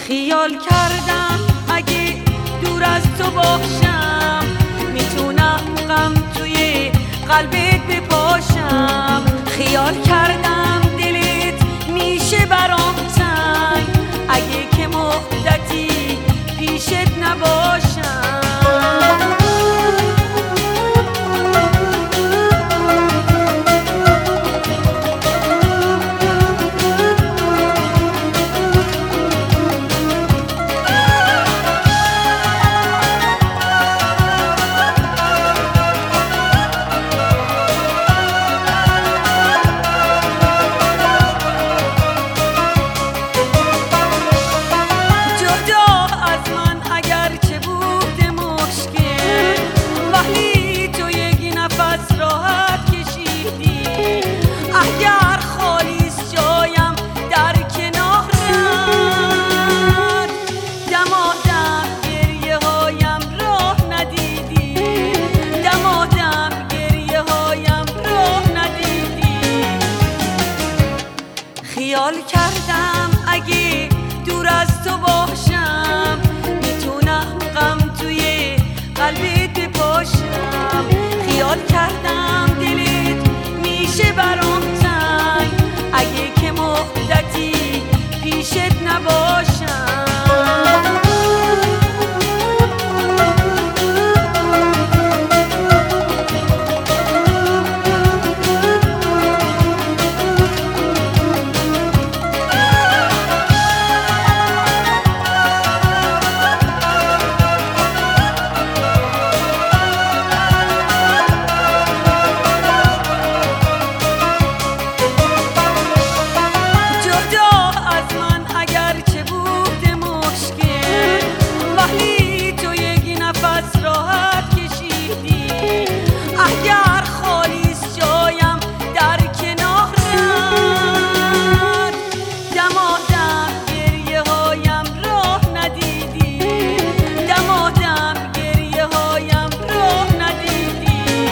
خیال کردم اگه دور از تو باشم میتونم غم توی قلبت بپاشم. خیال کردم دلت میشه برام تنگ اگه که مدتی پیشت نباشم. اگر خالیست جایم در کنارت دمادم گریه هایم راه ندیدی، دمادم گریه هایم راه ندیدی. خیال کردم اگه دور از تو باشم میتونم غم توی قلبت بپاشم. خیال کردم دلت میشه برام تنگ اگه که مدتی پیشت نباشم. اگر خالیست جایم در کنارت دمادم گریه هایم راه ندیدی، دمادم گریه هایم راه ندیدی.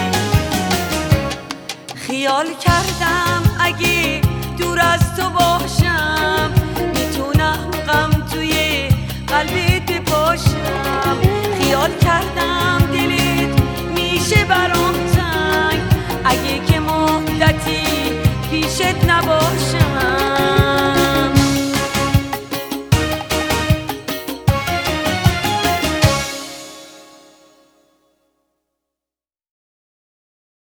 خیال کردم اگه دور از تو باشم میتونم غم توی قلبت بپاشم. خیال کردم دلت میشه برام تنگ اگه که مدتی پیشت نباشم.